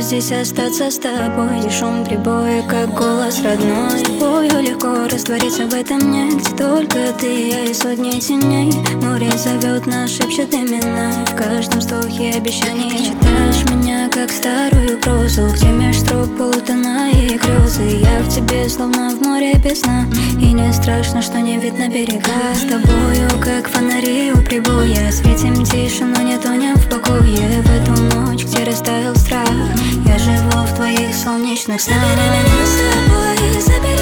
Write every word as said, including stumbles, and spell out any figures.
здесь остаться с тобой, где шум прибоя, как голос родной. С тобою легко раствориться в этом дне, где только ты, я и сотни теней. Море зовет нас, шепчет имена, в каждом вздохе обещаний. Читаешь меня, как старую прозу, где меж строк полутона и грезы. Я в тебе, словно в море без сна, и не страшно, что не видно берега. С тобою, как фонари у прибоя, светим тише, но не тонем в покое. В эту ночь, где растаял страх, я живу в твоих солнечных снах. Забери меня с собой, забери.